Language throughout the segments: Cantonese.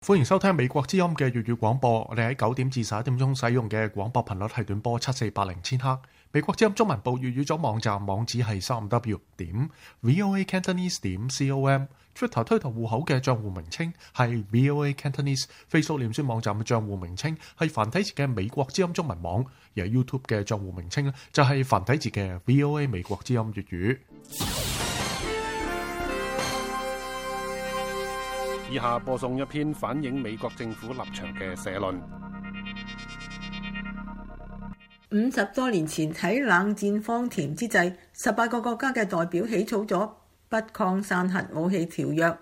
歡迎收聽美國之音嘅粵語廣播。我哋喺9點至11點鐘使用嘅廣播頻率係短波7480千赫。美國之音中文部粵語組網站網址係 3w.voacantonese.com。Twitter 推特戶口嘅賬戶名稱係 VOA Cantonese。Facebook 臉書網站嘅賬戶名稱係繁體字嘅美國之音中文網。而 YouTube 嘅賬戶名稱就係繁體字嘅 VOA 美國之音粵語。 以下播送一篇反映美國政府立場嘅社論。 50多年前喺冷戰荒田之際，18個國家嘅代表起草咗不擴散核武器條約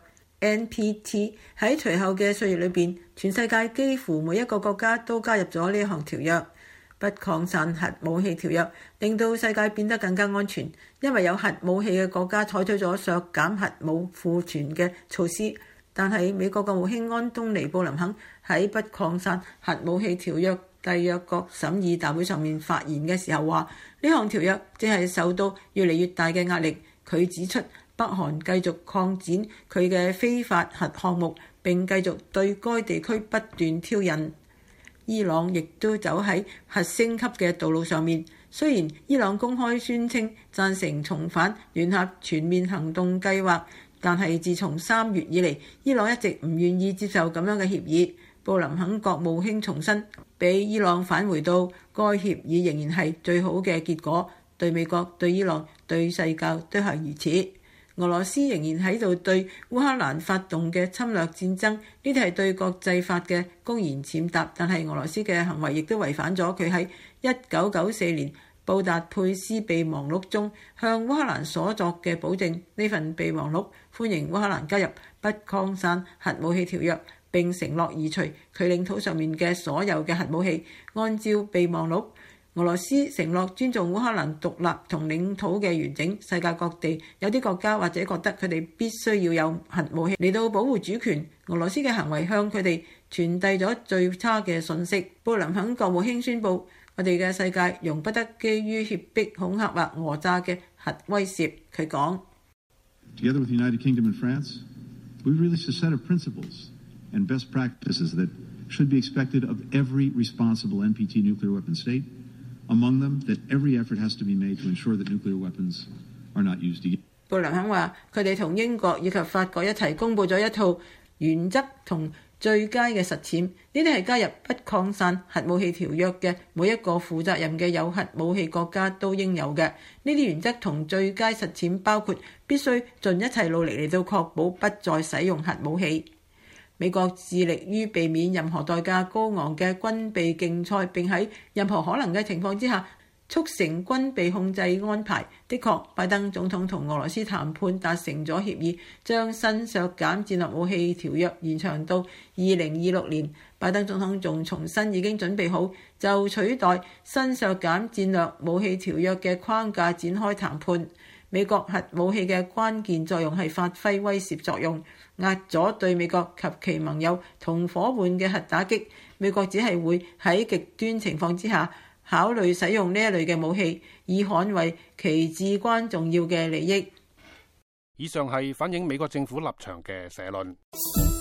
NPT。喺隨後嘅歲月裏邊，全世界幾乎每一個國家都加入咗呢項條約。不擴散核武器條約令到世界變得更加安全，因為有核武器嘅國家採取咗削減核武庫存嘅措施。但係美國國務卿安東尼布林肯喺不擴散核武器條約締約國審議大會上面發言嘅時候話，呢項條約正係受到越嚟越大嘅壓力。佢指出，北韓繼續擴展佢嘅非法核項目，並繼續對該地區不斷挑釁。伊朗亦都走喺核升級嘅道路上面。雖然伊朗公開宣稱贊成重返聯合全面行動計劃，但係自從3月以嚟，伊朗一直唔願意接受咁樣嘅協議。布林肯國務卿重申，俾伊朗返回到該協議仍然係最好嘅結果，對美國、對伊朗、對世界都係如此。俄羅斯仍然喺度對烏克蘭發動嘅侵略戰爭，呢啲係對國際法嘅公然踐踏，但係俄羅斯嘅行為亦都違反咗佢喺1994年布達佩斯備忘錄中向烏克蘭所作嘅保證。呢份備忘錄歡迎烏克蘭加入不擴散核武器條約，並承諾移除佢領土上面嘅所有嘅核武器。按照備忘錄，俄羅斯承諾尊重烏克蘭獨立同領土嘅完整。世界各地有啲國家或者覺得佢哋必須要有核武器嚟到保護主權。俄羅斯嘅行為向佢哋傳遞咗最差嘅信息。布林肯國務卿宣布，我哋嘅世界容不得基於脅迫、恐嚇或訛詐嘅核威懾。佢講 ：Together with the United Kingdom and France, we released a set of principles and best practices that should be expected of every responsible NPT nuclear weapon state. Among them, that every effort has to be made to ensure that nuclear weapons are not used again. 布林肯話：佢哋同英國以及法國一齊公布咗一套原則同最佳嘅實踐，呢啲係加入不擴散核武器條約嘅每一個負責任嘅有核武器國家都應有嘅。呢啲原則同最佳實踐包括必須盡一切努力嚟到確保不再使用核武器。美國致力於避免任何代價高昂嘅軍備競賽，並喺任何可能嘅情況之下促成軍備控制安排。的確，拜登總統同俄羅斯談判達成咗協議，將新削減戰略武器條約延長到2026年。拜登總統仲重申已經準備好就取代新削減戰略武器條約嘅框架展開談判。美國核武器嘅關鍵作用係發揮威懾作用，壓咗對美國及其盟友同伙伴嘅核打擊。美國只係會喺極端情況之下考慮使用呢一類嘅武器，以捍衛其至關重要嘅利益。 以上係反映美國政府立場嘅社論。